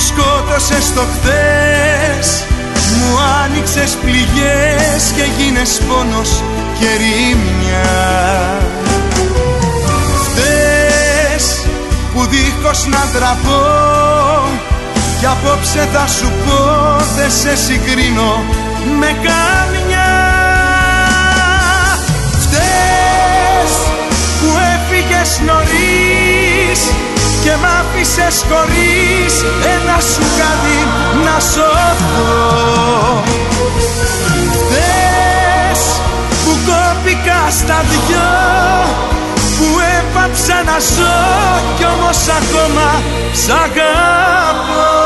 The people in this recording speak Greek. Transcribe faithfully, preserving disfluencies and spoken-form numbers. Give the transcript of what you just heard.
σκότωσες το χθες, μου άνοιξες πληγές και γίνες πόνος και ρήμια. Φταίς που δίχως να τραπώ κι απόψε θα σου πω δεν σε συγκρίνω με καμιά. Φταίς που έφυγες νωρίς και μ' άφησες χωρίς ένα σουκάδι να σωθώ. Φταίς που κόπηκα στα δυο, που έπαψα να ζω κι όμως ακόμα σ' αγαπώ.